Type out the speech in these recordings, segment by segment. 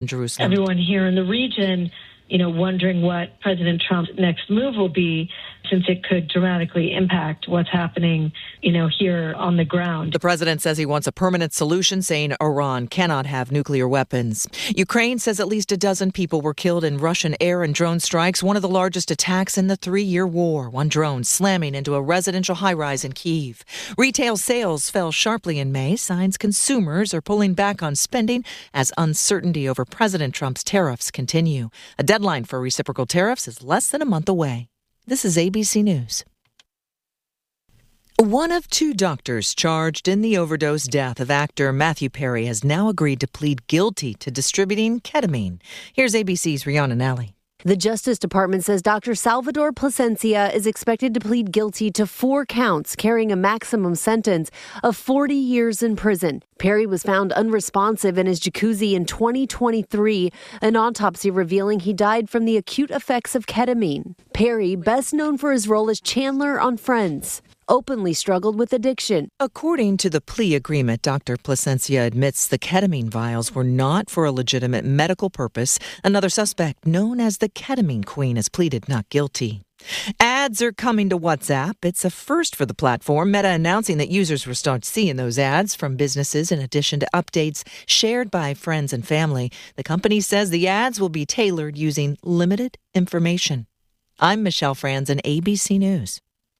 in Jerusalem. Everyone here in the region, wondering what President Trump's next move will be, since it could dramatically impact what's happening, here on the ground. The president says he wants a permanent solution, saying Iran cannot have nuclear weapons. Ukraine says at least a dozen people were killed in Russian air and drone strikes, one of the largest attacks in the 3-year war. One drone slamming into a residential high-rise in Kyiv. Retail sales fell sharply in May, signs consumers are pulling back on spending as uncertainty over President Trump's tariffs continue. A deadline for reciprocal tariffs is less than a month away. This is ABC News. One of 2 doctors charged in the overdose death of actor Matthew Perry has now agreed to plead guilty to distributing ketamine. Here's ABC's Rihanna Nally. The Justice Department says Dr. Salvador Plasencia is expected to plead guilty to 4 counts, carrying a maximum sentence of 40 years in prison. Perry was found unresponsive in his jacuzzi in 2023, an autopsy revealing he died from the acute effects of ketamine. Perry, best known for his role as Chandler on Friends, openly struggled with addiction. According to the plea agreement, Dr. Plasencia admits the ketamine vials were not for a legitimate medical purpose. Another suspect, known as the Ketamine Queen, has pleaded not guilty. Ads are coming to WhatsApp. It's a first for the platform. Meta announcing that users will start seeing those ads from businesses in addition to updates shared by friends and family. The company says the ads will be tailored using limited information. I'm Michelle Franzen, ABC News.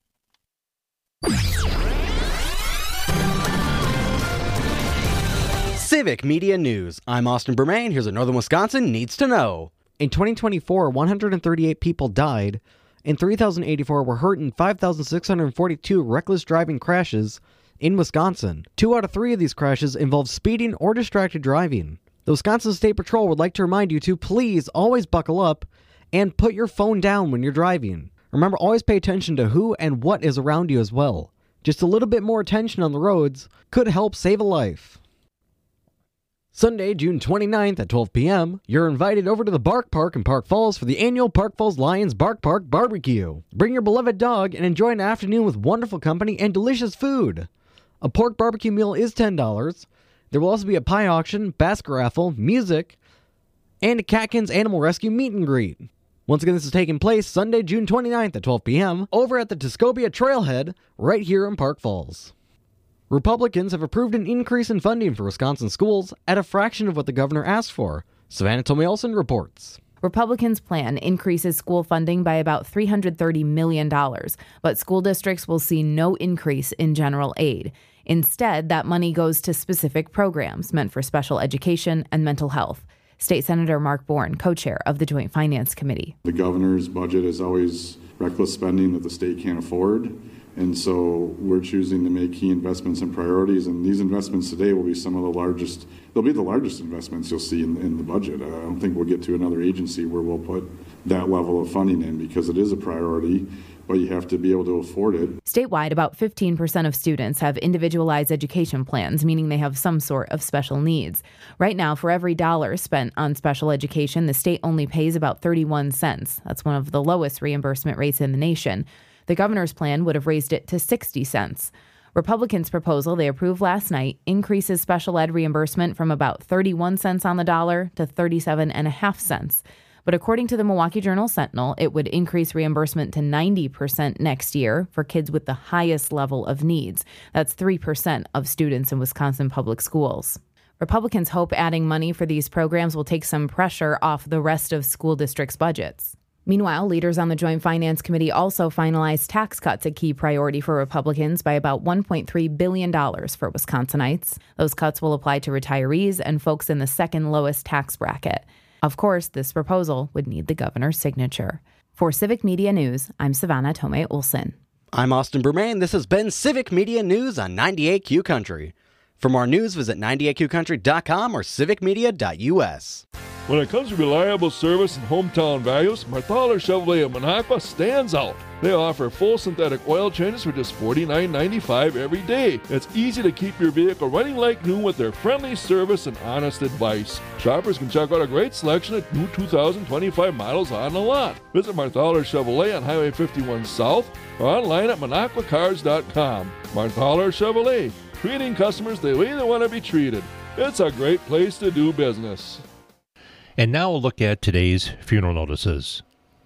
Civic Media News. I'm Austin Bermain. Here's what Northern Wisconsin needs to know. In 2024, 138 people died, and 3,084 were hurt in 5,642 reckless driving crashes in Wisconsin. 2 out of 3 of these crashes involved speeding or distracted driving. The Wisconsin State Patrol would like to remind you to please always buckle up and put your phone down when you're driving. Remember, always pay attention to who and what is around you as well. Just a little bit more attention on the roads could help save a life. Sunday, June 29th at 12 p.m., you're invited over to the Bark Park in Park Falls for the annual Park Falls Lions Bark Park Barbecue. Bring your beloved dog and enjoy an afternoon with wonderful company and delicious food. A pork barbecue meal is $10. There will also be a pie auction, basket raffle, music, and a Catkins Animal Rescue meet and greet. Once again, this is taking place Sunday, June 29th at 12 p.m. over at the Tuscobia Trailhead right here in Park Falls. Republicans have approved an increase in funding for Wisconsin schools at a fraction of what the governor asked for. Savannah Tomei-Olson reports. Republicans' plan increases school funding by about $330 million, but school districts will see no increase in general aid. Instead, that money goes to specific programs meant for special education and mental health. State Senator Mark Bourne, co-chair of the Joint Finance Committee. The governor's budget is always reckless spending that the state can't afford. And so we're choosing to make key investments and priorities. And these investments today will be some of the largest, they'll be the largest investments you'll see in the budget. I don't think we'll get to another agency where we'll put that level of funding in because it is a priority, but you have to be able to afford it. Statewide, about 15% of students have individualized education plans, meaning they have some sort of special needs. Right now, for every dollar spent on special education, the state only pays about 31 cents. That's one of the lowest reimbursement rates in the nation. The governor's plan would have raised it to 60 cents. Republicans' proposal they approved last night increases special ed reimbursement from about 31 cents on the dollar to 37.5 cents. But according to the Milwaukee Journal-Sentinel, it would increase reimbursement to 90% next year for kids with the highest level of needs. That's 3% of students in Wisconsin public schools. Republicans hope adding money for these programs will take some pressure off the rest of school districts' budgets. Meanwhile, leaders on the Joint Finance Committee also finalized tax cuts, a key priority for Republicans, by about $1.3 billion for Wisconsinites. Those cuts will apply to retirees and folks in the second lowest tax bracket. Of course, this proposal would need the governor's signature. For Civic Media News, I'm Savannah Tomei-Olson. I'm Austin Bermain. This has been Civic Media News on 98Q Country. For more news, visit 98qcountry.com or civicmedia.us. When it comes to reliable service and hometown values, Marthaler Chevrolet of Minocqua stands out. They offer full synthetic oil changes for just $49.95 every day. It's easy to keep your vehicle running like new with their friendly service and honest advice. Shoppers can check out a great selection of new 2025 models on the lot. Visit Marthaler Chevrolet on Highway 51 South or online at minocquacars.com. Marthaler Chevrolet, treating customers the way they want to be treated. It's a great place to do business. And now we'll look at today's funeral notices.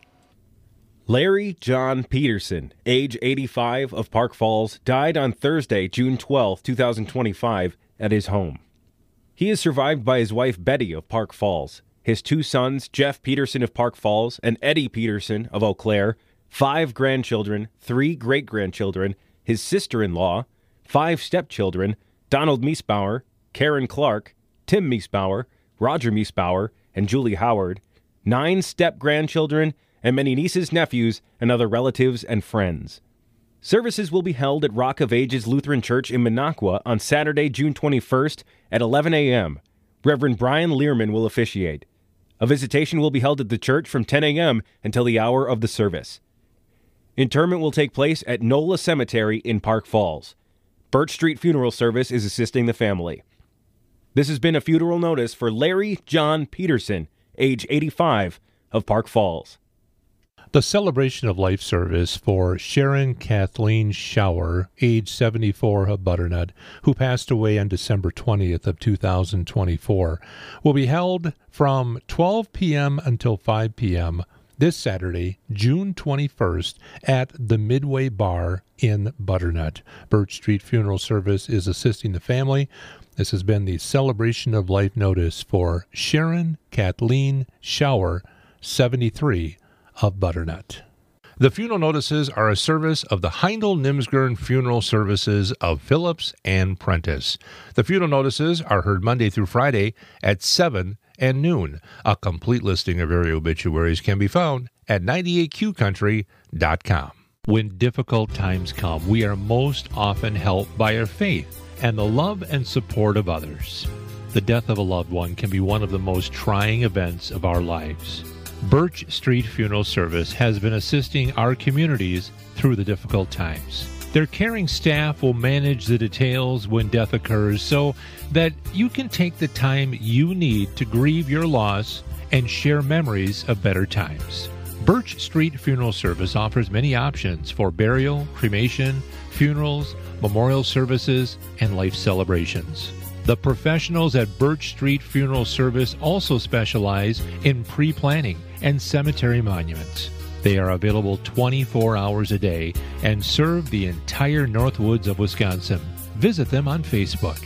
Larry John Peterson, age 85, of Park Falls, died on Thursday, June 12, 2025, at his home. He is survived by his wife Betty of Park Falls, his 2 sons, Jeff Peterson of Park Falls and Eddie Peterson of Eau Claire, 5 grandchildren, 3 great-grandchildren, his sister-in-law, 5 stepchildren, Donald Miesbauer, Karen Clark, Tim Miesbauer, Roger Miesbauer, and Julie Howard, 9 step-grandchildren, and many nieces, nephews, and other relatives and friends. Services will be held at Rock of Ages Lutheran Church in Minocqua on Saturday, June 21st at 11 a.m. Reverend Brian Learman will officiate. A visitation will be held at the church from 10 a.m. until the hour of the service. Interment will take place at Nola Cemetery in Park Falls. Birch Street Funeral Service is assisting the family. This has been a funeral notice for Larry John Peterson, age 85, of Park Falls. The Celebration of Life service for Sharon Kathleen Schauer, age 74, of Butternut, who passed away on December 20th of 2024, will be held from 12 p.m. until 5 p.m. this Saturday, June 21st, at the Midway Bar in Butternut. Birch Street Funeral Service is assisting the family. This has been the Celebration of Life notice for Sharon Kathleen Schauer, 73, of Butternut. The funeral notices are a service of the Heindel Nimsgern Funeral Services of Phillips and Prentice. The funeral notices are heard Monday through Friday at 7 and noon. A complete listing of area obituaries can be found at 98QCountry.com. When difficult times come, we are most often helped by our faith and the love and support of others. The death of a loved one can be one of the most trying events of our lives. Birch Street Funeral Service has been assisting our communities through the difficult times. Their caring staff will manage the details when death occurs so that you can take the time you need to grieve your loss and share memories of better times. Birch Street Funeral Service offers many options for burial, cremation, funerals, memorial services, and life celebrations. The professionals at Birch Street Funeral Service also specialize in pre-planning and cemetery monuments. They are available 24 hours a day and serve the entire Northwoods of Wisconsin. Visit them on Facebook.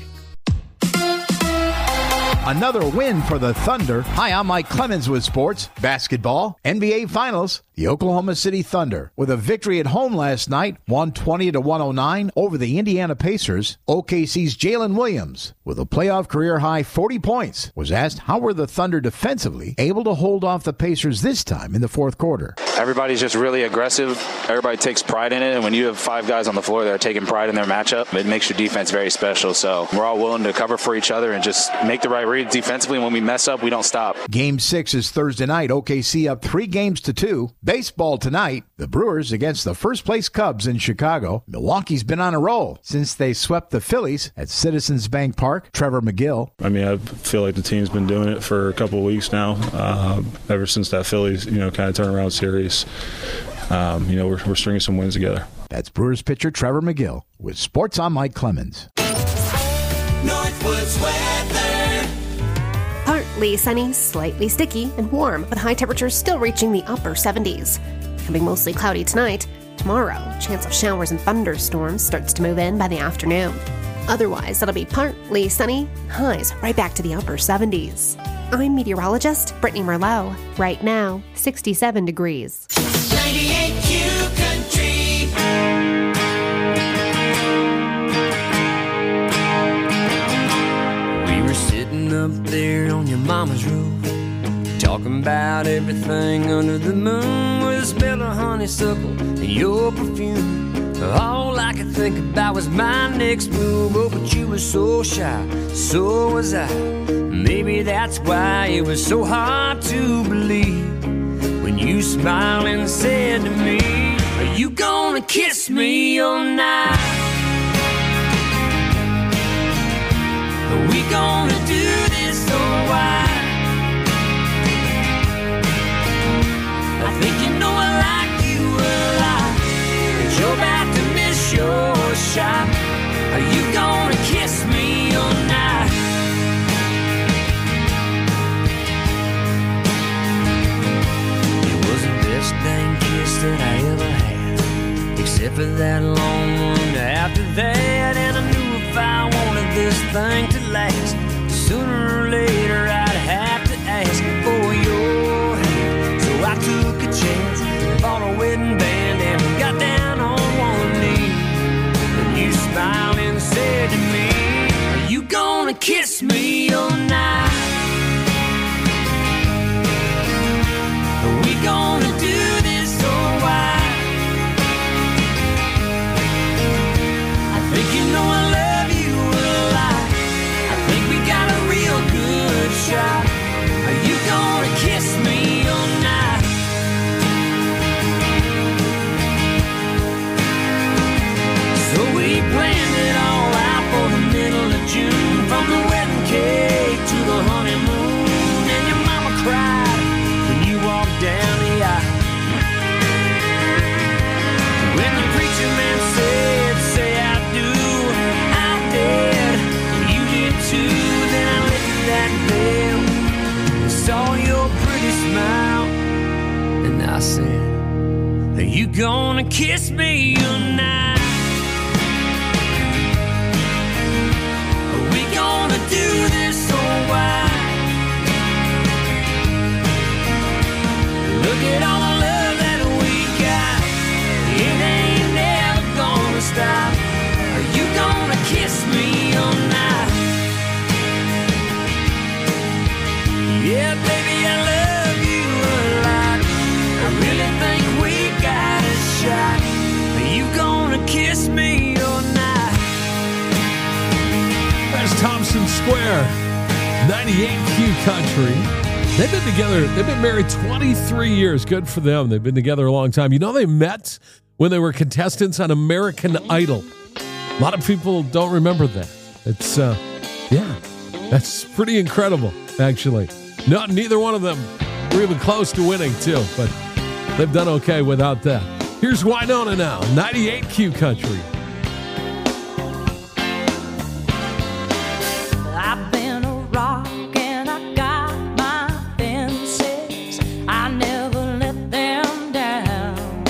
Another win for the Thunder. Hi, I'm Mike Clemens with sports. Basketball, NBA Finals. The Oklahoma City Thunder, with a victory at home last night, 120-109 over the Indiana Pacers. OKC's Jalen Williams, with a playoff career-high 40 points, was asked how were the Thunder defensively able to hold off the Pacers this time in the fourth quarter. Everybody's just really aggressive. Everybody takes pride in it, and when you have 5 guys on the floor that are taking pride in their matchup, it makes your defense very special. So we're all willing to cover for each other and just make the right reads defensively, and when we mess up, we don't stop. Game 6 is Thursday night. OKC up 3-2. Baseball tonight, the Brewers against the first-place Cubs in Chicago. Milwaukee's been on a roll since they swept the Phillies at Citizens Bank Park. Trevor McGill. I mean, I feel like the team's been doing it for a couple of weeks now, ever since that Phillies, kind of turnaround series. We're stringing some wins together. That's Brewers pitcher Trevor McGill with Sports. I'm Mike Clemens. Northwoods weather. Partly sunny, slightly sticky, and warm, with high temperatures still reaching the upper 70s. It'll be mostly cloudy tonight. Tomorrow, chance of showers and thunderstorms starts to move in by the afternoon. Otherwise, it'll be partly sunny, highs right back to the upper 70s. I'm meteorologist Brittany Merlot. Right now, 67 degrees. 98Q Country. Up there on your mama's roof, talking about everything under the moon, with a smell of honeysuckle and your perfume. All I could think about was my next move. Oh, but you were so shy, so was I. Maybe that's why it was so hard to believe when you smiled and said to me, are you gonna kiss me all night? Are we gonna do this or why? I think you know I like you a lot, but you're about to miss your shot. Are you gonna kiss me all night? except for that long one after that. And I knew if I wanted this thing to last, sooner or later I'd have to ask for your hand. So I took a chance, bought a wedding band, and got down on one knee. And you smiled and said to me, are you gonna kiss me all night? Are we gonna do this or why? I think you know I love you a lot. I think we got a real good shot. Are you gonna kiss me all night? So we planned it all out for the middle of June, from the wedding cake to the honeymoon. And your mama cried when you walked down the aisle. When the preacher man said, say I do, I did, you did too. Then I lifted that veil, saw your pretty smile, and I said, are you gonna kiss me tonight? Are we gonna do this or why? Look at all the love that we got, it ain't never gonna stop. Are you gonna kiss me all night? Yeah, baby, I love you a lot. I really think we got a shot. Are you gonna kiss me all night? That's Thompson Square, 98Q Country. They've been together, they've been married 23 years. Good for them. They've been together a long time. You know, they met when they were contestants on American Idol. A lot of people don't remember that. It's, that's pretty incredible, actually. Neither one of them were even close to winning, too, but they've done okay without that. Here's Winona now, 98Q Country. I've been a rock and I got my fences. I never let them down.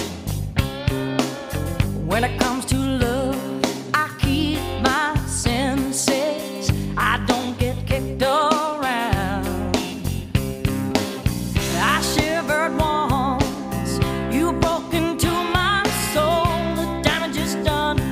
When it comes to love, I keep my senses. I don't get kicked around. I shivered once, you broke into my soul. The damage is done.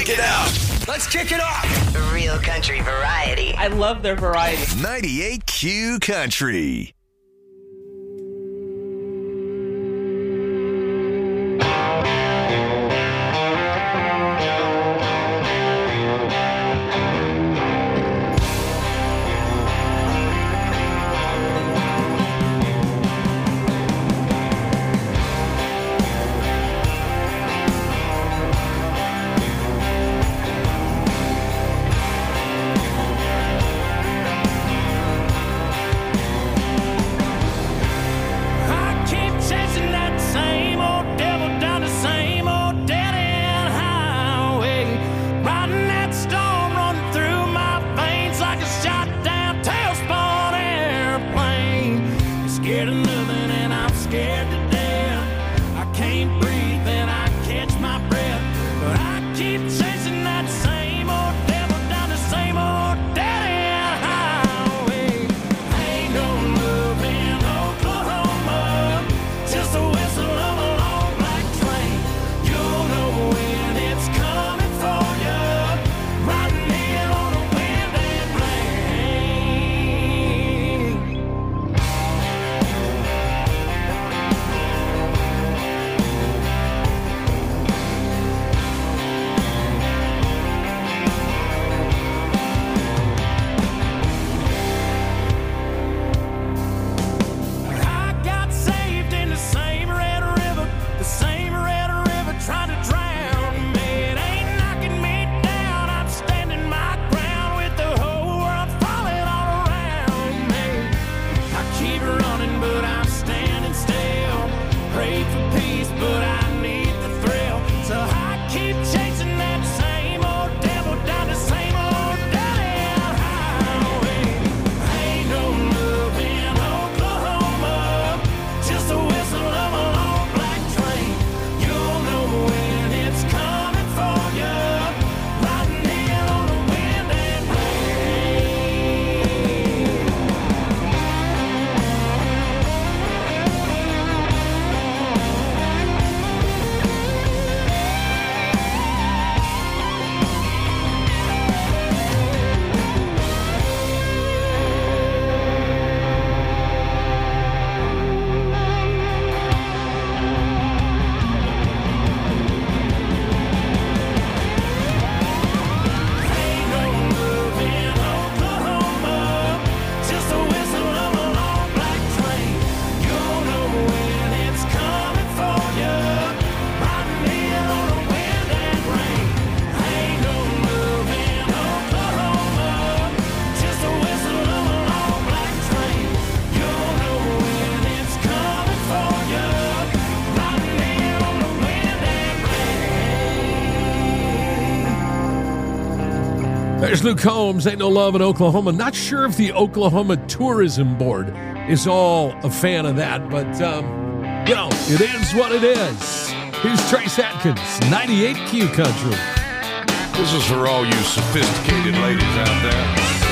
Kick it up. Let's kick it off. Real country variety. I love their variety. 98Q Country. There's Luke Combs, Ain't No Love in Oklahoma. Not sure if the Oklahoma Tourism Board is all a fan of that, but, you know, it is what it is. Here's Trace Atkins, 98Q Country. This is for all you sophisticated ladies out there.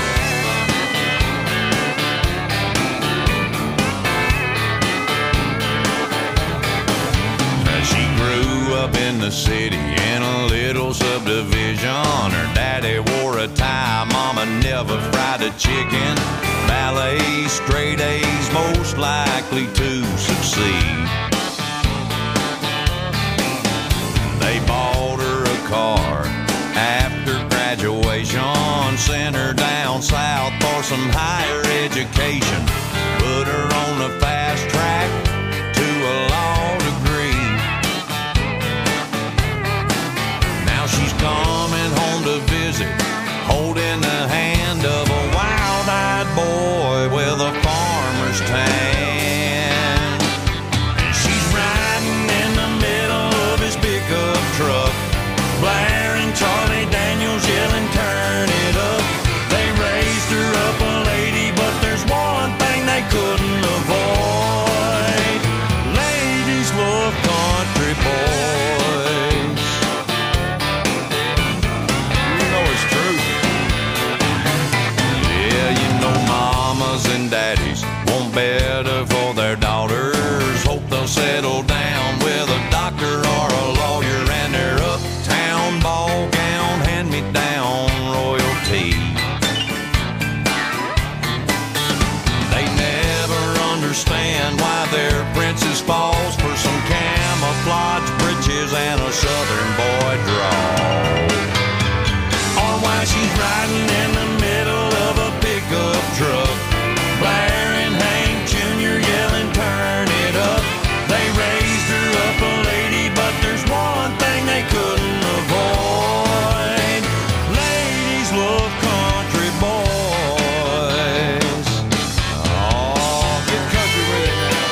She grew up in the city in a little subdivision. Her daddy wore a tie, mama never fried a chicken. Ballet, straight A's, most likely to succeed. They bought her a car after graduation, sent her down south for some higher education, put her on the fast track to a law degree. Now she's coming home to visit, holding the hand of a wild-eyed boy with a farmer's tan. And is and a southern boy drawl. On while she's riding in the middle of a pickup truck, Blair and Hank Jr. yelling, turn it up. They raised her up a lady, but there's one thing they couldn't avoid. Ladies love country boys. Oh, get country with it now.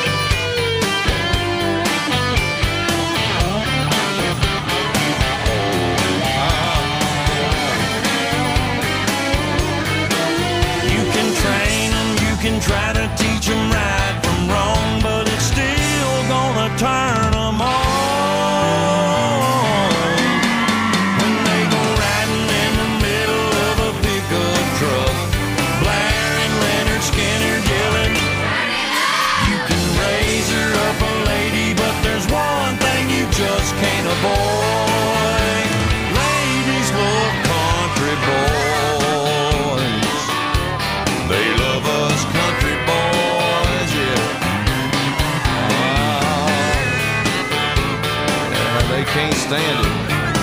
You can train them, you can try to teach them right from wrong, but it's still gonna turn them on. When they go riding in the middle of a pickup truck, Blair and Leonard Skinner yelling, you can raise her up a lady, but there's one thing you just can't avoid. Ladies love country boys. They love us country boys, yeah. Yeah, they can't stand it.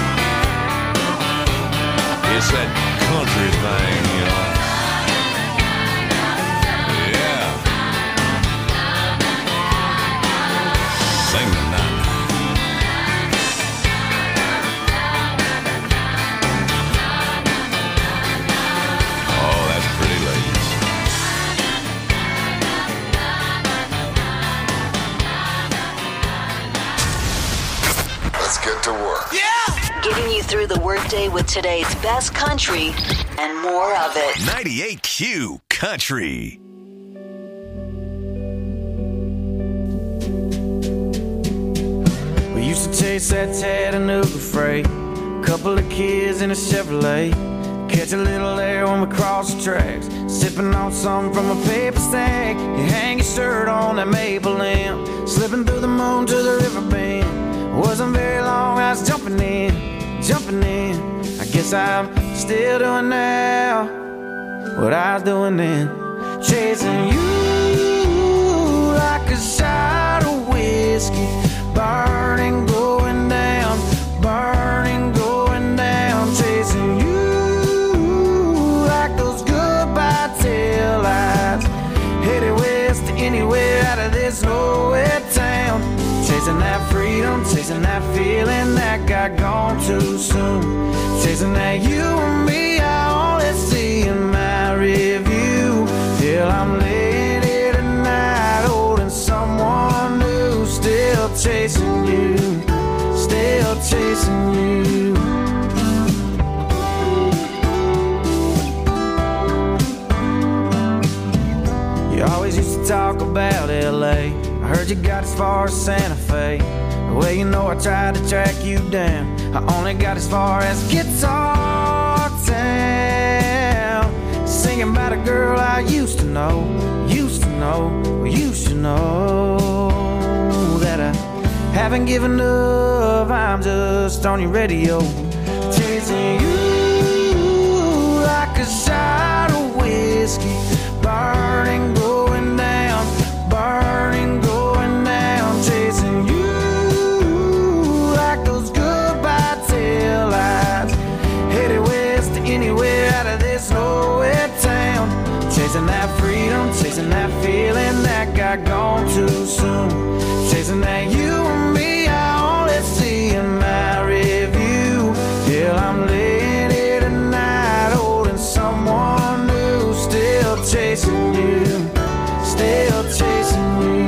It's that country thing, you know. Yeah. Sing the night. Oh, that's pretty, ladies. Let's get to work. Getting you through the workday with today's best country and more of it. 98Q Country. We used to chase that Chattanooga freight, couple of kids in a Chevrolet, catch a little air when we cross the tracks, sipping on something from a paper stack. You hang your shirt on that maple limb, slipping through the moon to the river bend. Wasn't very long, I was jumping in. I guess I'm still doing now what I was doing then, chasing you like a shot of whiskey, burning, going down, chasing you like those goodbye taillights, headed west to anywhere out of this nowhere town, chasing that freedom, chasing that feeling that got gone too soon, chasing that you and me I only see in my review. Till I'm laying here tonight holding someone new, still chasing you, still chasing you. You always used to talk about LA, I heard you got as far as Santa Fe. Well, you know I tried to track you down, I only got as far as Guitar Town, singing about a girl I used to know, you should know that I haven't given up, I'm just on your radio, chasing you like a shot of whiskey, burning, going down, chasing you like those goodbye taillights, headed west to anywhere out of this nowhere town, chasing that freedom, chasing that feeling that got gone too soon, chasing that you and me I only see in my review. Till I'm laying here tonight holding someone new, still chasing you, still chasing you.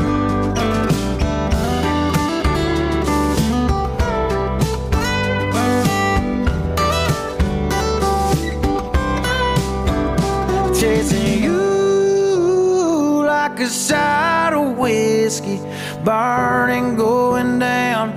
Chasing you like a shot of whiskey, burning, going down,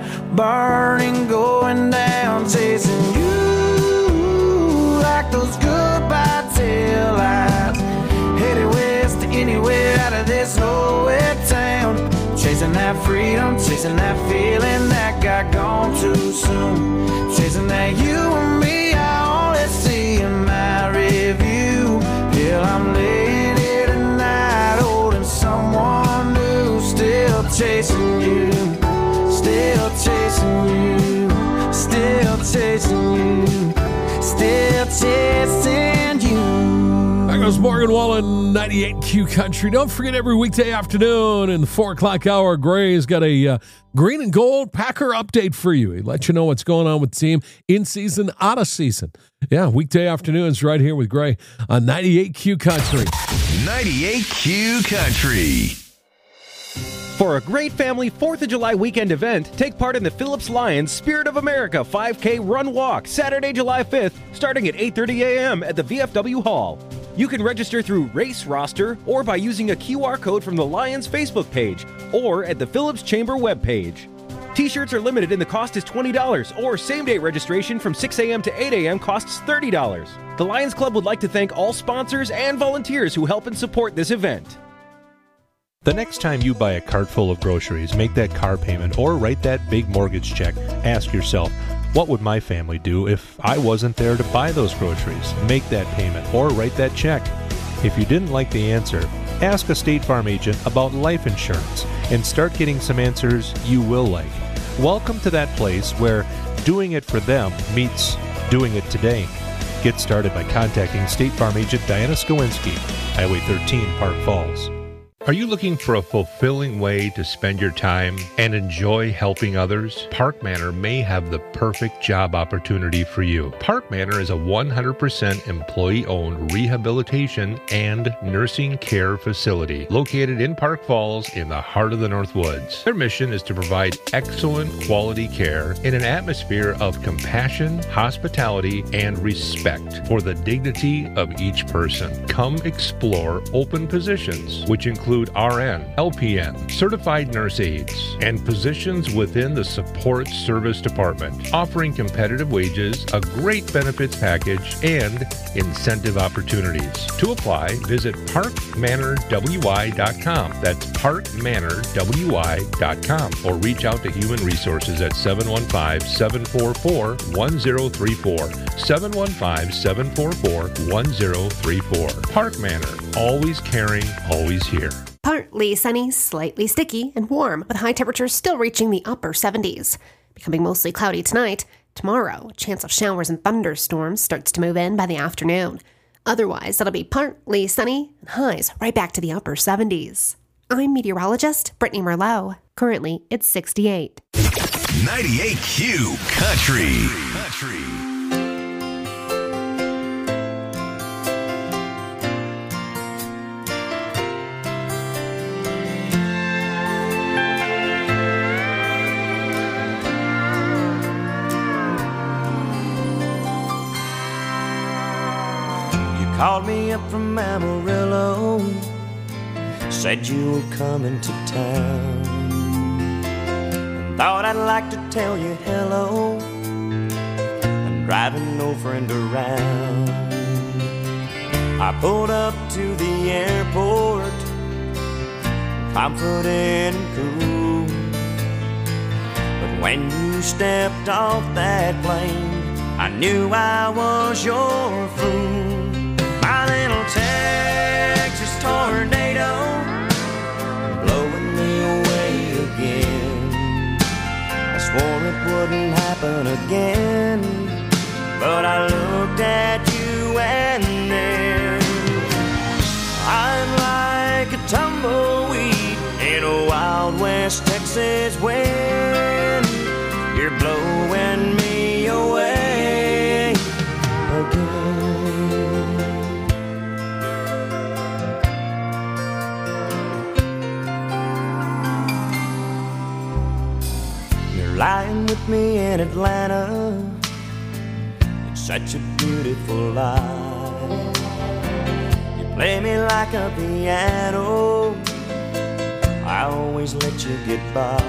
chasing you like those goodbye taillights, headed west to anywhere out of this nowhere town, chasing that freedom, chasing that feeling that got gone too soon, chasing that you and me I only see in my review. Till I'm laying here tonight holding someone new, still chasing you, still chasing chasing you, still chasing you, still chasing you. There goes Morgan Wallen, 98Q Country. Don't forget, every weekday afternoon in the 4 o'clock hour, Gray's got a green and gold Packer update for you. He let you know what's going on with the team in season, out of season. Yeah, weekday afternoons right here with Gray on 98Q Country. 98Q Country. For a great family 4th of July weekend event, take part in the Phillips Lions Spirit of America 5K Run Walk, Saturday, July 5th, starting at 8:30 a.m. at the VFW Hall. You can register through Race Roster or by using a QR code from the Lions Facebook page or at the Phillips Chamber webpage. T-shirts are limited and the cost is $20, or same-day registration from 6 a.m. to 8 a.m. costs $30. The Lions Club would like to thank all sponsors and volunteers who help and support this event. The next time you buy a cart full of groceries, make that car payment, or write that big mortgage check, ask yourself, what would my family do if I wasn't there to buy those groceries, make that payment, or write that check? If you didn't like the answer, ask a State Farm agent about life insurance and start getting some answers you will like. Welcome to that place where doing it for them meets doing it today. Get started by contacting State Farm agent Diana Skowinski, Highway 13, Park Falls. Are you looking for a fulfilling way to spend your time and enjoy helping others? Park Manor may have the perfect job opportunity for you. Park Manor is a 100% employee-owned rehabilitation and nursing care facility located in Park Falls in the heart of the North Woods. Their mission is to provide excellent quality care in an atmosphere of compassion, hospitality, and respect for the dignity of each person. Come explore open positions, which include RN, LPN, certified nurse aides, and positions within the support service department, offering competitive wages, a great benefits package, and incentive opportunities. To apply, visit parkmanorwy.com. That's parkmanorwy.com, or reach out to Human Resources at 715-744-1034. 715-744-1034. Park Manor, always caring, always here. Partly sunny, slightly sticky, and warm, with high temperatures still reaching the upper 70s. Becoming mostly cloudy tonight. Tomorrow, a chance of showers and thunderstorms starts to move in by the afternoon. Otherwise, it'll be partly sunny and highs right back to the upper 70s. I'm meteorologist Brittany Merlot. Currently, it's 68. 98Q Country. Called me up from Amarillo, said you were coming to town, and thought I'd like to tell you hello. I'm driving no friend around. I pulled up to the airport, confident and cool, but when you stepped off that plane, I knew I was your fool. My little Texas tornado, blowing me away again. I swore it wouldn't happen again, but I looked at you and then I'm like a tumbleweed in a Wild West Texas wind. You're blowing me away again. Lying with me in Atlanta, it's such a beautiful life. You play me like a piano, I always let you get by.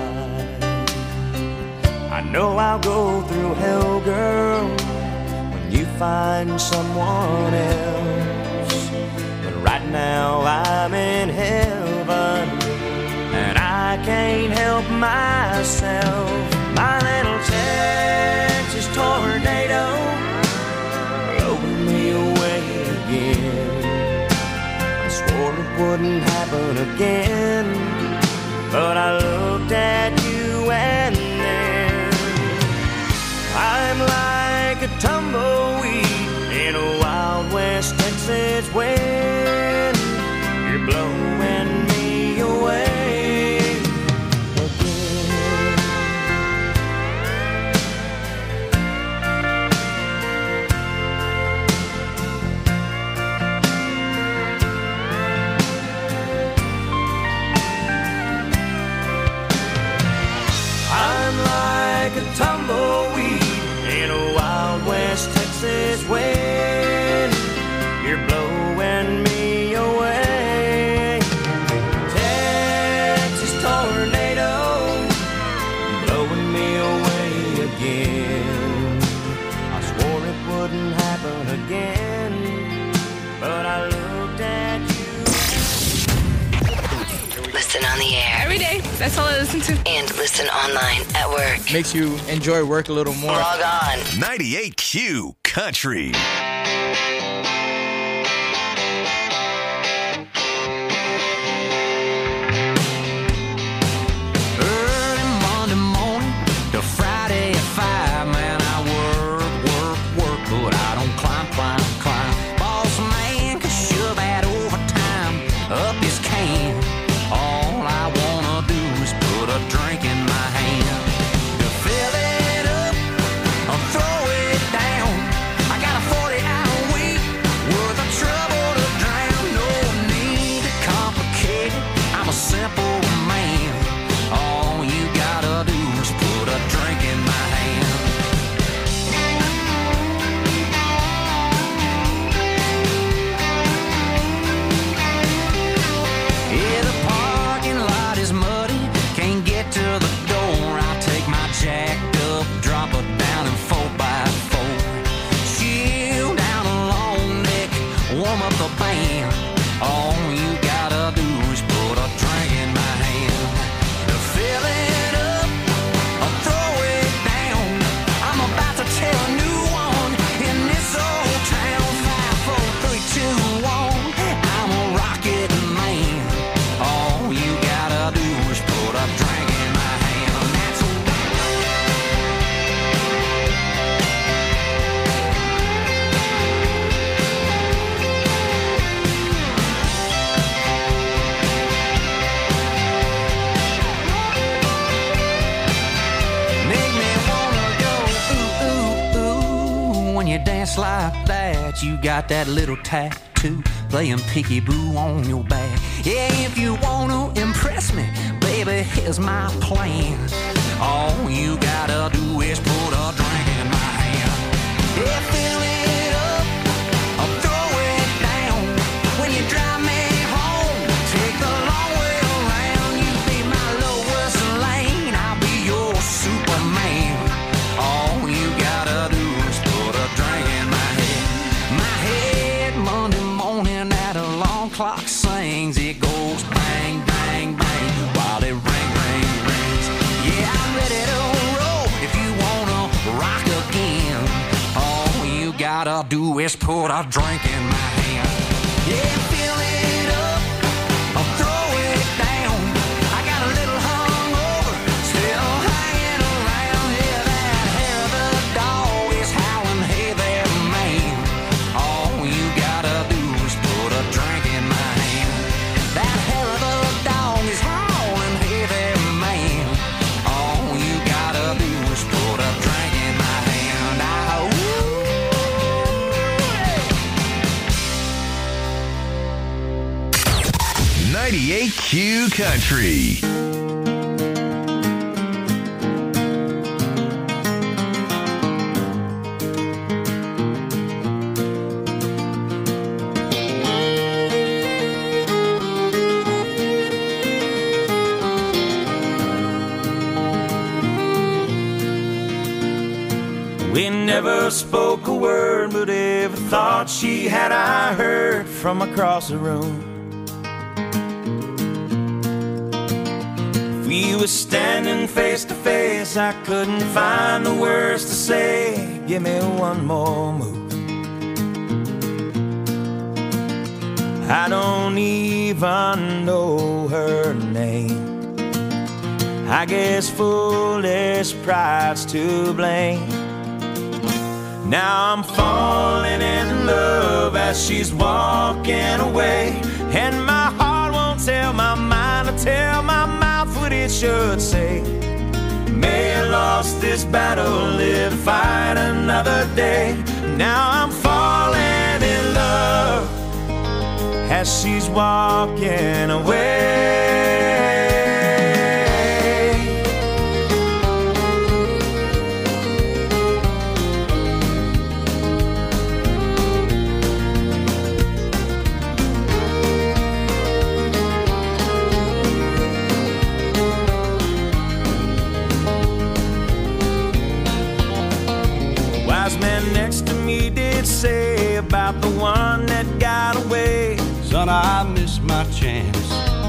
I know I'll go through hell, girl, when you find someone else. But right now I'm in heaven, and I can't help myself. My little Texas tornado, blowing me away again. I swore it wouldn't happen again, but I looked at you and then when you're blowing me away again. I'm like a tumbleweed in a Wild West Texas wind. You're blowing me away. Texas tornado, blowing me away again. I swore it wouldn't happen again, but I looked at you. Listen on the air. Every day. That's all I listen to. And listen online at work. Makes you enjoy work a little more. Log on. 98Q Country. Early Monday morning to Friday at 5, man, I work, but I don't climb. Boss man can shove that overtime up his can. All I wanna do is put a drink in my hand. To fill it up or throw it down. I got a 40-hour week worth of trouble to drown. No need to complicate it. I'm a simple man. All you gotta do is put a drink in my hand. Yeah, the parking lot is muddy, can't get to the door. I take my jacked up, drop it down in 4x4. Chill down a long neck, warm up the band. All you gotta do is put a drink in my hand. To fill it up or throw it down. I'm about to tell a new one in this old town. 5, 4, 3, 2, 1. I'm a rocket man. All you gotta do is put a drink in my hand. And that's make me wanna go ooh, ooh, ooh. When you dance like that, you got that little tattoo playing peekaboo on your back. Yeah, if you wanna impress me, baby, here's my plan. All you gotta do is put a drink in my hand. Yeah, fill it up or throw it down. When you drive me home, take the long way around. You be my Lois Lane, I'll be your Superman. All you gotta do is put a drink in my head. My head Monday morning at alarm clock sings. It goes bang, bang, bang while it rings. Yeah, I'm ready to roll if you wanna rock again. All you gotta do is put a drink in my hand. Yeah, fill it up or throw it down. I got a little hungover, still hanging around. Yeah, that hair of the dog is howling, hey there, man. All you gotta do is put a drink in my hand. That hair of the dog is howling, hey there, man. All you gotta do is put a drink in my hand. Ah, ooh. 98Q Country. We never spoke a word, but every thought she had I heard from across the room. If we were standing face to face, I couldn't find the words to say. Give me one more move. I don't even know her name. I guess foolish pride's to blame. Now I'm falling in in love as she's walking away. And my heart won't tell my mind to tell my mouth what it should say. May have lost this battle, live, fight another day. Now I'm falling in love as she's walking away. Man next to me did say about the one that got away. Son, I missed my chance.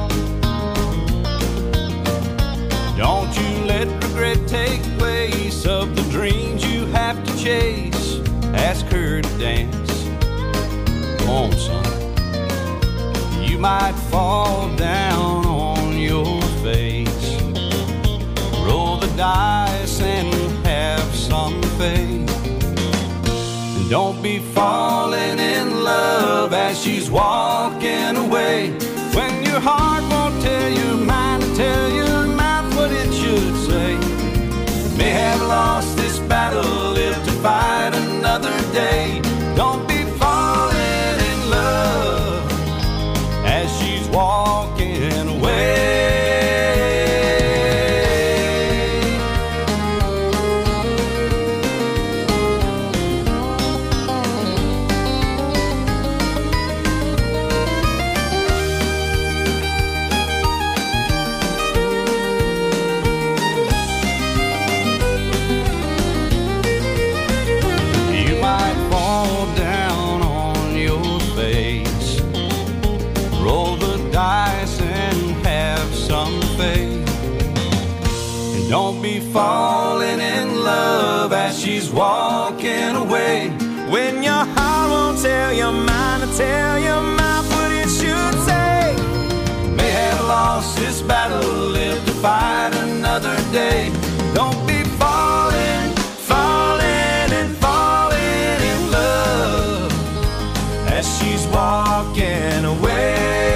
Don't you let regret take place of the dreams you have to chase. Ask her to dance. Come on, son. You might fall down on your face. Roll the dice and have some faith. Don't be falling in love as she's walking away. When your heart won't tell your mind to tell your mouth what it should say. May have lost this battle, live to fight another day. Don't be falling in love as she's walking away. Don't be falling in love as she's walking away. When your heart won't tell your mind to tell your mouth what it should say. May have lost this battle, live to fight another day. Don't be falling, falling and falling in love as she's walking away.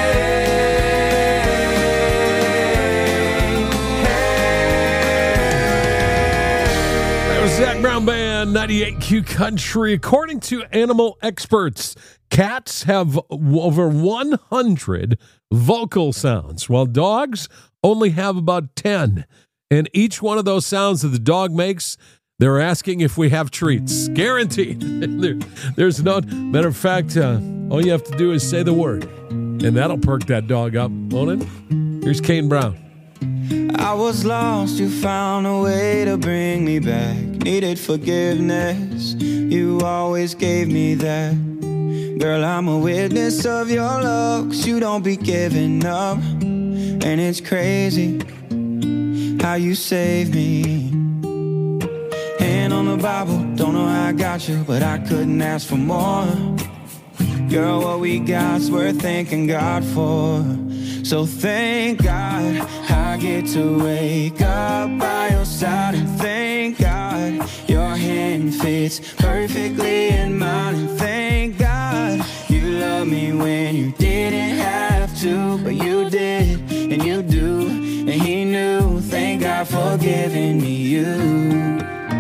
Zach Brown Band, 98Q Country. According to animal experts, cats have over 100 vocal sounds, while dogs only have about 10. And each one of those sounds that the dog makes, they're asking if we have treats. Guaranteed. There's no... Matter of fact, all you have to do is say the word, and that'll perk that dog up, won't it? Here's Kane Brown. I was lost, you found a way to bring me back. Needed forgiveness, you always gave me that. Girl, I'm a witness of your love, 'cause you don't be giving up. And it's crazy how you saved me. Hand on the Bible, don't know how I got you, but I couldn't ask for more. Girl, what we got's worth thanking God for. So thank God I get to wake up by your side. And thank God your hand fits perfectly in mine. And thank God you love me when you didn't have to, but you did, and you do, and he knew. Thank God for giving me you.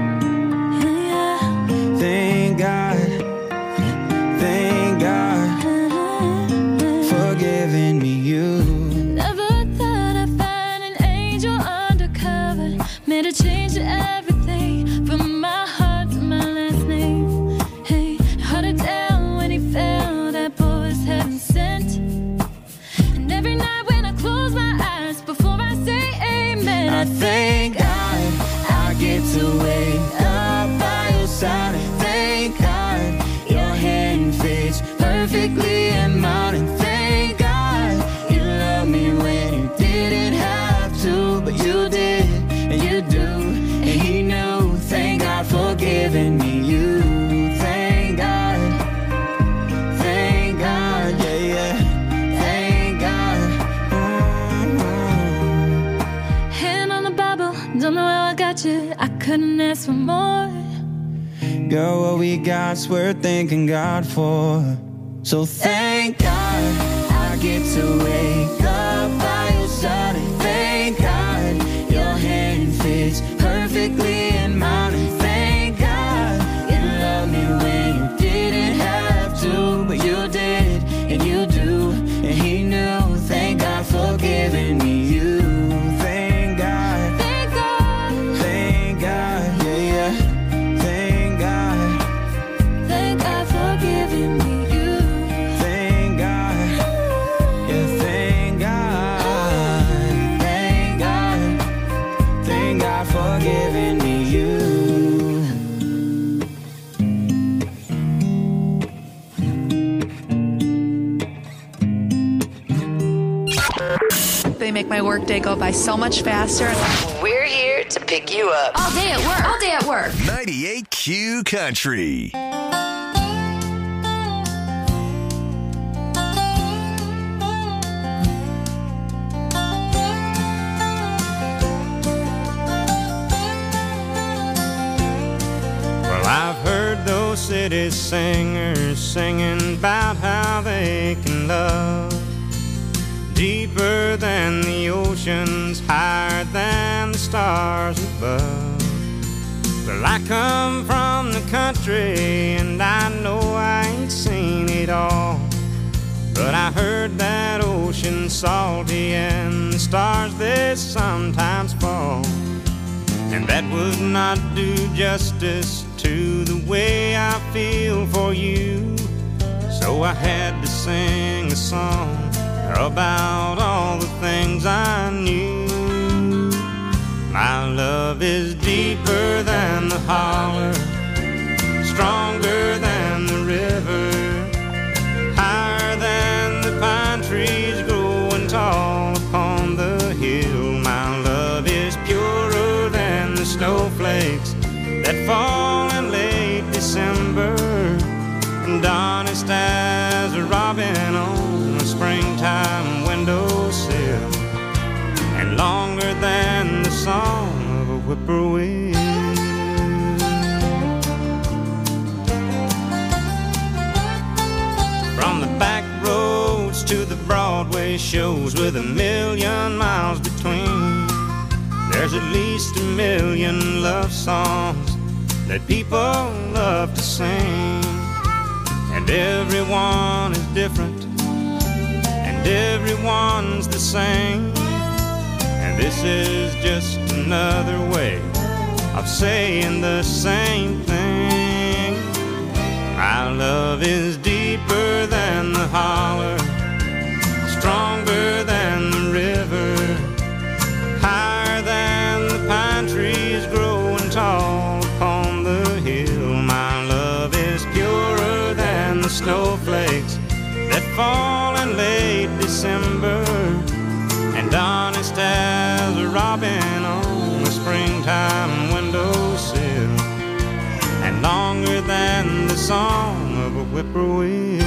Thank God, thank God for giving me you. Made a change to everything, from my heart to my last name. Hey, held it down when he fell, that boy was heaven sent. And every night when I close my eyes, before I say amen, I thank God I get to wake up by your side. And thank God your hand fits perfectly in mine. And thank God you love me when you didn't have to, but you did. And you do, and he knew. Thank God for giving me you. Thank God, yeah, yeah. Thank God. Hand on the Bible, don't know how I got you. I couldn't ask for more. Girl, what we got's worth thanking God for. So thank God I get to wake up by your side. And thank God your hand fits perfectly in mine. And thank God you loved me when you didn't have to, but you did, and you do, and he knew. Thank God for giving me you. Thank God. Thank God. Thank God. Yeah, yeah. Thank God. Thank God for giving me you. Thank God. Yeah, thank God. Thank God. Thank God for giving me you. They make my workday go by so much faster. We're here to pick you up. All day at work. All day at work. 98Q Country. Well, I've heard those city singers singing about how they can love deeper than the oceans, higher than the stars above. Well, I come from the country and I know I ain't seen it all, but I heard that ocean salty and the stars they sometimes fall, and that would not do justice to the way I feel for you. So I had to sing a song about all the things I knew. My love is deeper than the holler, stronger than the river, higher than the pine trees growing tall upon the hill. My love is purer than the snowflakes that fall in late December, and honest as a robin on a springtime windowsill, and longer than the song of a whippoorwill. From the back roads to the Broadway shows with 1,000,000 miles between, there's at least 1,000,000 love songs that people love to sing. And everyone is different, and everyone's the same, and this is just another way of saying the same thing. My love is deeper than the holler, stronger than the river, higher than the pine trees growing tall upon the hill. My love is purer than the snowflakes that fall in late December, and honest as a robin on a springtime windowsill, and longer than the song of a whippoorwill.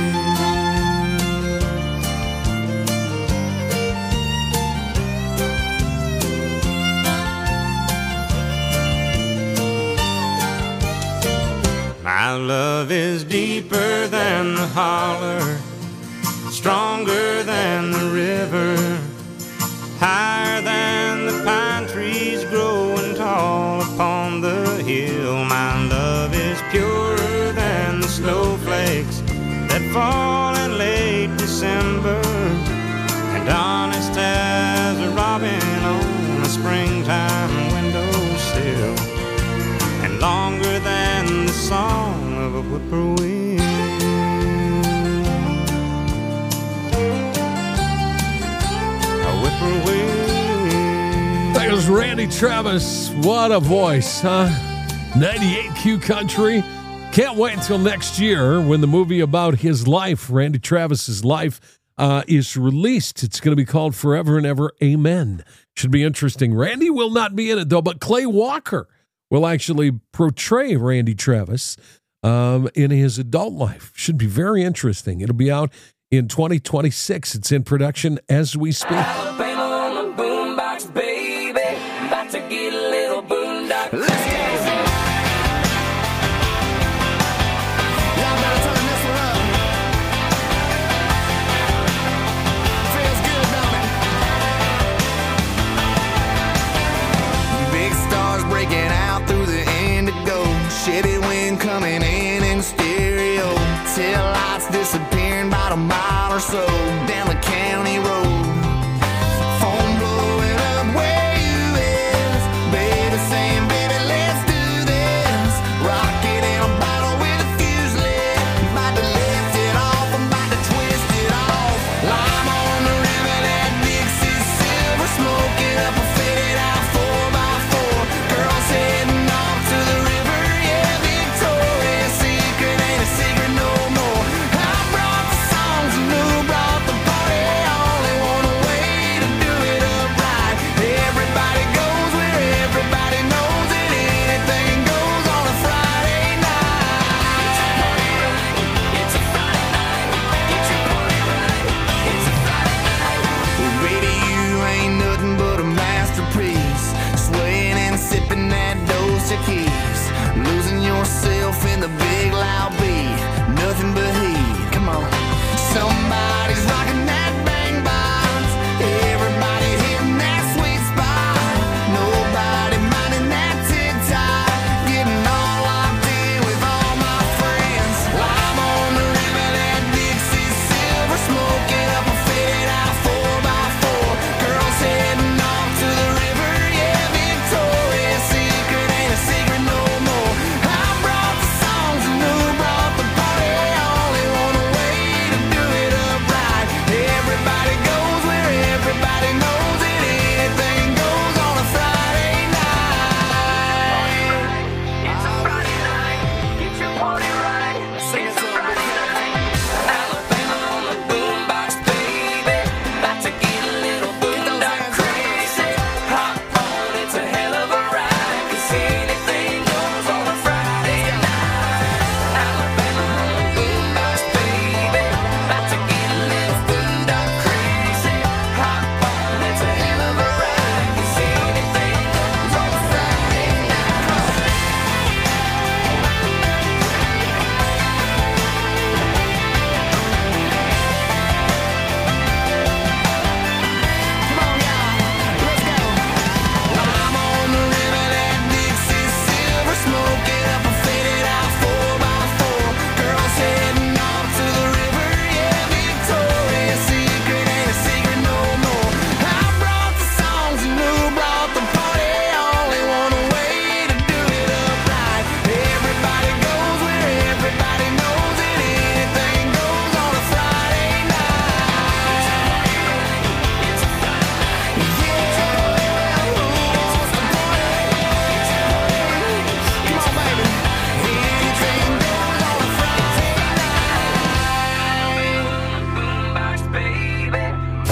My love is deeper than the holler, stronger than the river, higher than the pine trees growing tall upon the hill. My love is purer than the snowflakes that fall in late December, and honest as a robin on a springtime windowsill, and longer than the song of a whippoorwill. A whippoorwill. That was Randy Travis. What a voice, huh? 98Q Country. Can't wait until next year when the movie about his life, Randy Travis's life, is released. It's going to be called Forever and Ever, Amen. Should be interesting. Randy will not be in it, though, but Clay Walker will actually portray Randy Travis in his adult life. Should be very interesting. It'll be out in 2026. It's in production as we speak. Alabama on the boombox, baby. About to get a little boondock. Let's go. through the indigo. Chevy wind coming in stereo. Tail lights disappearing about a mile or so down the county road. Phone blowing up where you is. Baby saying, baby, let's do this. Rocket in a bottle with a fuse lit. About to lift it off, I'm about to twist it off. Lime on the river, that Dixie silver. Smoking up a faded out 4x4. Girls heading off to the river, yeah, Victoria's Secret ain't a secret no more. I brought the songs and who brought the party. Only one way to do it up right. Everybody goes where everybody knows it. Anything goes on a Friday night. It's a Friday night. Get your party right. It's a Friday night. Well, baby, you ain't nothing but a masterpiece. Swaying and sipping that Dos Equis. Losing yourself in the big loud beat. Nothing but heat. Come on. Somebody's rocking that bang box. Everybody hitting that sweet spot. Nobody minding that tit-tot. Getting all locked in with all my friends. Lime on the river, that Dixie silver. Smoking up a faded out 4x4. Girls heading off to the river, yeah, Victoria's Secret ain't a secret no more. I brought the songs and who brought the party. Only one way to do it up right. Everybody goes where everybody knows it. Anything goes on a Friday night. It's a Friday night. Get your party right. Sing it Friday night. Alabama on the boombox, baby. About to get a little boondock crazy. Hop on, it's a hell of a ride. 'Cause anything goes on a Friday night. Alabama on the boombox, baby. About to get a little boondock crazy. Hop on, it's a hell of a ride. 'Cause anything goes on a Friday night. Come on, y'all. Let's go. Lime on the river, that Dixie silver. Smoking up a faded out 4x4. Girls heading off to the river, yeah, Victoria's Secret ain't a secret no more. I brought the songs and who brought the party. Only one way to do it up right. Everybody goes where everybody knows it. Anything goes on a Friday night. It's a Friday night. Yeah, who's the party? Come on, baby. Anything goes on a Friday night. Boombox, baby.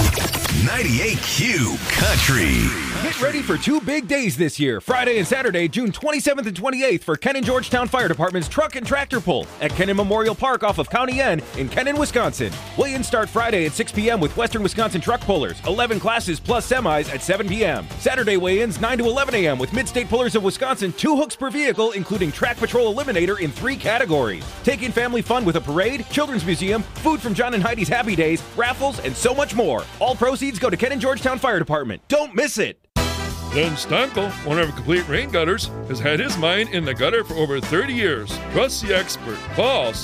98Q Country. Get ready for two big days this year, Friday and Saturday, June 27th and 28th for Kennon Georgetown Fire Department's Truck and Tractor Pull at Kennon Memorial Park off of County N in Kennon, Wisconsin. Weigh-ins start Friday at 6 p.m. with Western Wisconsin Truck Pullers, 11 classes plus semis at 7 p.m. Saturday weigh-ins 9 to 11 a.m. with Mid-State Pullers of Wisconsin, 2 hooks per vehicle, including Track Patrol Eliminator in 3 categories. Take in family fun with a parade, children's museum, food from John and Heidi's Happy Days, raffles, and so much more. All proceeds go to Kennon Georgetown Fire Department. Don't miss it! Len Stankel, one of Complete Rain Gutters, has had his mind in the gutter for over 30 years. Trust the expert. Call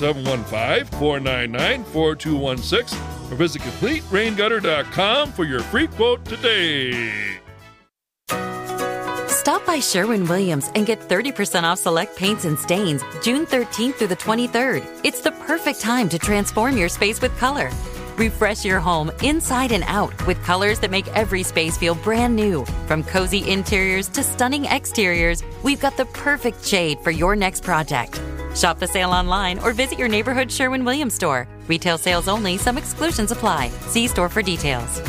715-499-4216 or visit CompleteRainGutter.com for your free quote today. Stop by Sherwin-Williams and get 30% off select paints and stains June 13th through the 23rd. It's the perfect time to transform your space with color. Refresh your home inside and out with colors that make every space feel brand new. From cozy interiors to stunning exteriors, we've got the perfect shade for your next project. Shop the sale online or visit your neighborhood Sherwin-Williams store. Retail sales only. Some exclusions apply. See store for details.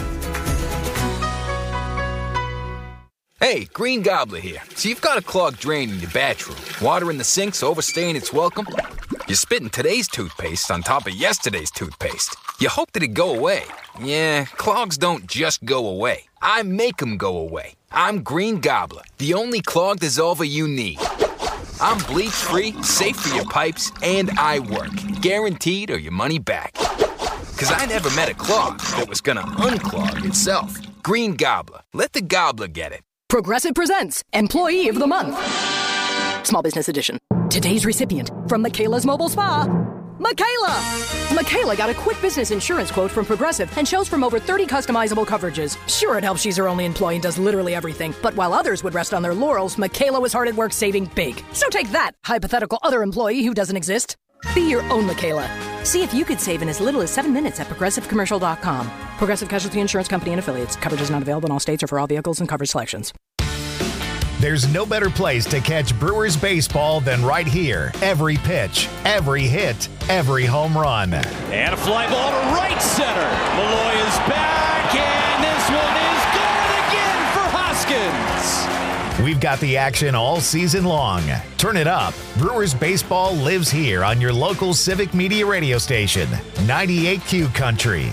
Hey, Green Gobbler here. So you've got a clogged drain in your bathroom. Water in the sink's overstaying its welcome. You're spitting today's toothpaste on top of yesterday's toothpaste. You hope that it'd go away. Yeah, clogs don't just go away. I make them go away. I'm Green Gobbler, the only clog dissolver you need. I'm bleach-free, safe for your pipes, and I work. Guaranteed or your money back. Because I never met a clog that was gonna unclog itself. Green Gobbler. Let the gobbler get it. Progressive presents Employee of the Month. Small Business Edition. Today's recipient from Michaela's Mobile Spa, Michaela! Michaela got a quick business insurance quote from Progressive and chose from over 30 customizable coverages. Sure, it helps she's her only employee and does literally everything. But while others would rest on their laurels, Michaela was hard at work saving big. So take that, hypothetical other employee who doesn't exist. Be your own Michaela. See if you could save in as little as 7 minutes at ProgressiveCommercial.com. Progressive Casualty Insurance Company and Affiliates. Coverage is not available in all states or for all vehicles and coverage selections. There's no better place to catch Brewers baseball than right here. Every pitch, every hit, every home run. And a fly ball to right center. Malloy is back, and this one is good again for Hoskins. We've got the action all season long. Turn it up. Brewers baseball lives here on your local Civic Media radio station, 98Q Country.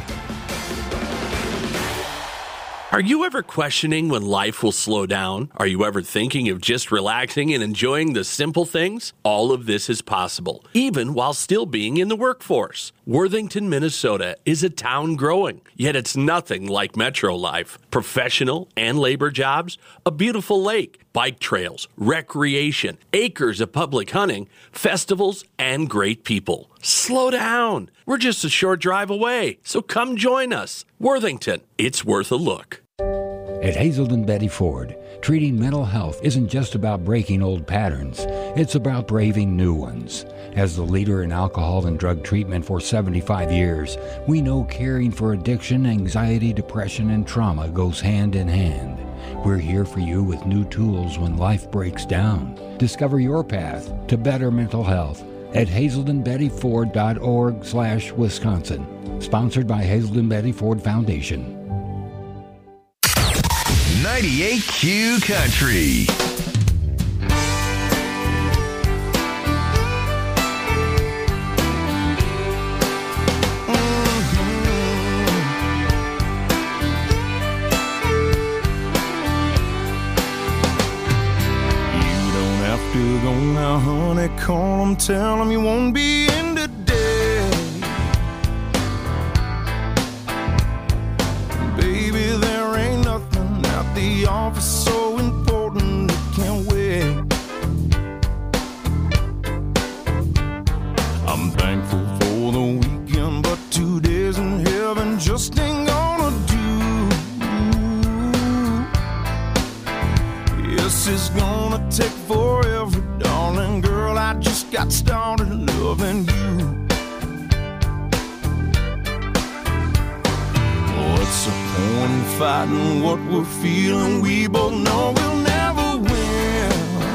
Are you ever questioning when life will slow down? Are you ever thinking of just relaxing and enjoying the simple things? All of this is possible, even while still being in the workforce. Worthington, Minnesota is a town growing, yet it's nothing like metro life. Professional and labor jobs, a beautiful lake, bike trails, recreation, acres of public hunting, festivals, and great people. Slow down. We're just a short drive away, so come join us. Worthington, it's worth a look. At Hazelden Betty Ford, treating mental health isn't just about breaking old patterns. It's about braving new ones. As the leader in alcohol and drug treatment for 75 years, we know caring for addiction, anxiety, depression, and trauma goes hand in hand. We're here for you with new tools when life breaks down. Discover your path to better mental health at hazeldenbettyford.org/Wisconsin. Sponsored by Hazelden Betty Ford Foundation. 98Q Country. To go now, honey, call them, tell them you won't be in today. Baby, there ain't nothing at the office so important it can't wait. I'm thankful for the weekend, but 2 days in heaven just ain't gonna do. Yes, it's gonna take forever, darling girl, I just got started loving you. What's the point in fighting what we're feeling? We both know we'll never win.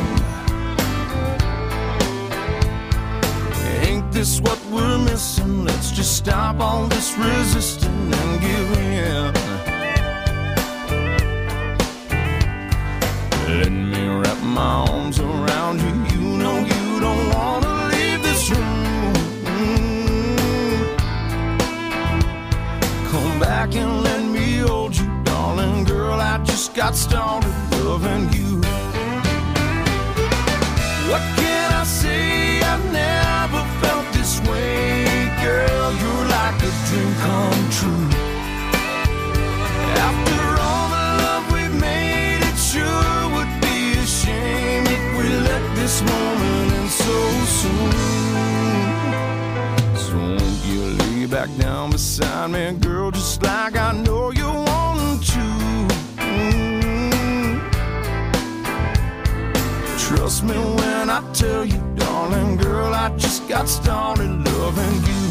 Ain't this what we're missing? Let's just stop all this resisting and give in. Let me wrap my arms around you. You know you don't want to leave this room. Come back and let me hold you, darling girl. I just got started loving you. What can I say? I've never felt this way. Girl, you're like a dream come true. After all the love we've made, it sure would be a shame if we let this moment end so soon. So won't you lay back down beside me, girl, just like I know you want to. Trust me when I tell you, darling girl, I just got started loving you.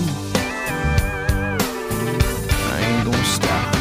I ain't gonna stop.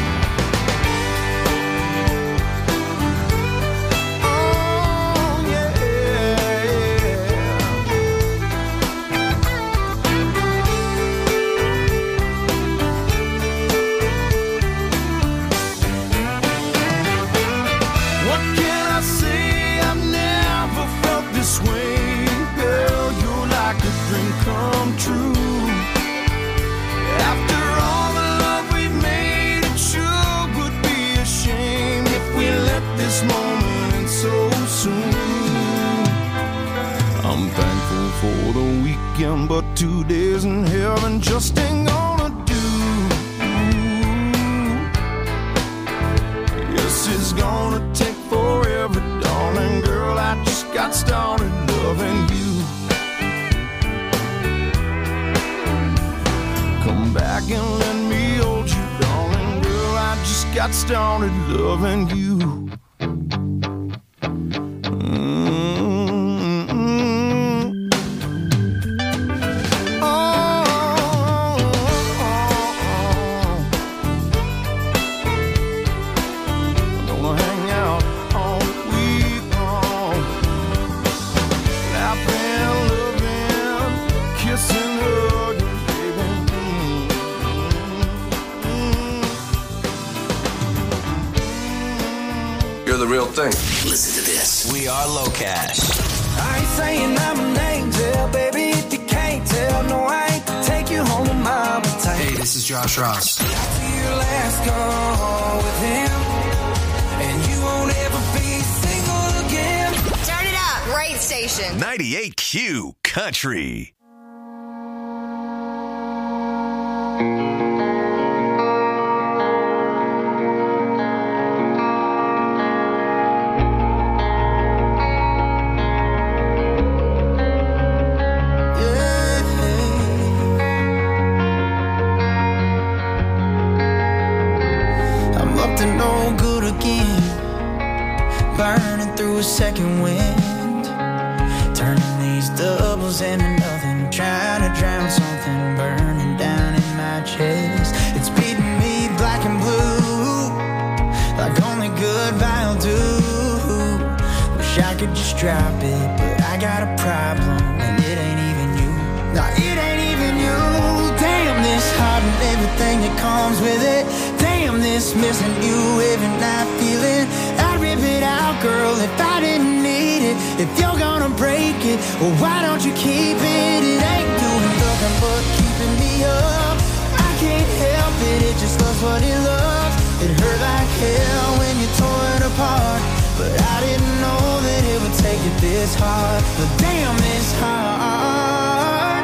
Come true. After all the love we've made, it sure would be a shame if we let this moment end so soon. I'm thankful for the weekend, but 2 days in heaven just ain't gonna do. Yes, it's gonna take forever, darling girl. I just got started loving and let me hold you, darling girl. I just got started loving you. The real thing. Listen to this. We are Low Cash. I ain't saying I'm an angel, baby, if you can't tell. No, I ain't take you home to mama tight. Hey, this is Josh Ross. After your last call with him, and you won't ever be single again. Turn it up. Great station. 98Q Country. Burning through a second wind, turning these doubles into nothing, trying to drown something burning down in my chest. It's beating me black and blue, like only goodbye will do. Wish I could just drop it, but I got a problem, and it ain't even you. No, it ain't even you. Damn, this heart and everything that comes with it. Damn, this missing you every night feeling. I'd rip it out, girl, if I didn't need it. If you're gonna break it, well, why don't you keep it? It ain't doing nothing but keeping me up. I can't help it, it just loves what it loves. It hurt like hell when you tore it apart, but I didn't know that it would take it this hard. But damn, it's hard.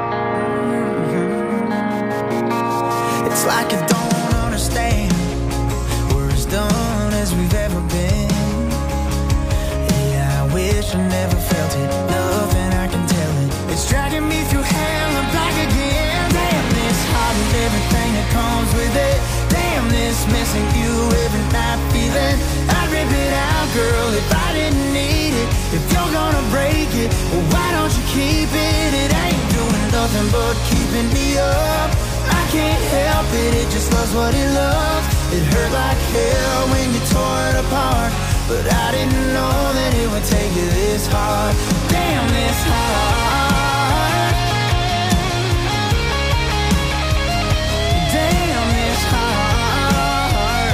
It's like you don't understand. We're as done as we've ever been. Yeah, I wish I never felt it. Nothing I can tell it. It's dragging me through hell and back again. Damn, this heart and everything that comes with it. Damn, this missing you every night feeling. I'd rip it out, girl, if I didn't need it. If you're gonna break it, well, why don't you keep it? It ain't doing nothing but keeping me up. I can't help it, it just loves what it loves. It hurt like hell when you tore it apart, but I didn't know that it would take you this hard. Damn, this hard. Damn, this hard.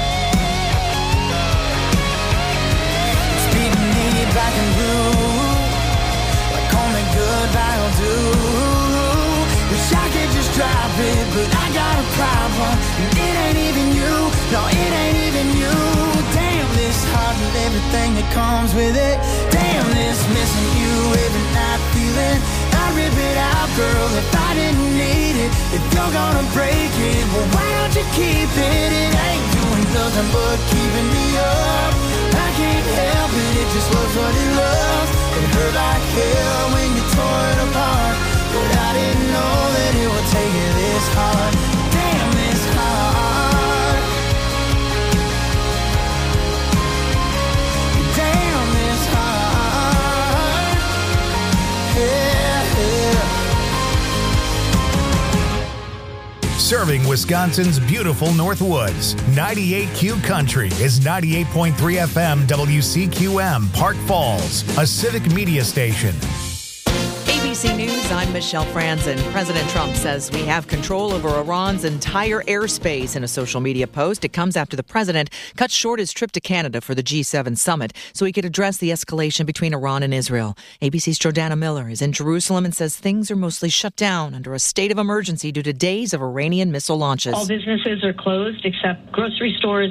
It's beating me black and blue, like only goodbye will do. Wish I could just drop it, but I got a problem, and it ain't even you. No, it ain't even you. Damn, this heart and everything that comes with it. Damn, this missing you every night feeling. I'd rip it out, girl, if I didn't need it. If you're gonna break it, well, why don't you keep it? It ain't doing nothing but keeping me up. I can't help it, it just loves what it loves. It hurt like hell when you tore it apart, but I didn't know that it would take you this hard. Damn, this hard. Damn, this hard. Yeah, yeah. Serving Wisconsin's beautiful Northwoods, 98Q Country is 98.3 FM WCQM Park Falls, a civic media station. ABC News, I'm Michelle Franzen. President Trump says we have control over Iran's entire airspace. In a social media post, it comes after the president cut short his trip to Canada for the G7 summit so he could address the escalation between Iran and Israel. ABC's Jordana Miller is in Jerusalem and says things are mostly shut down under a state of emergency due to days of Iranian missile launches. All businesses are closed except grocery stores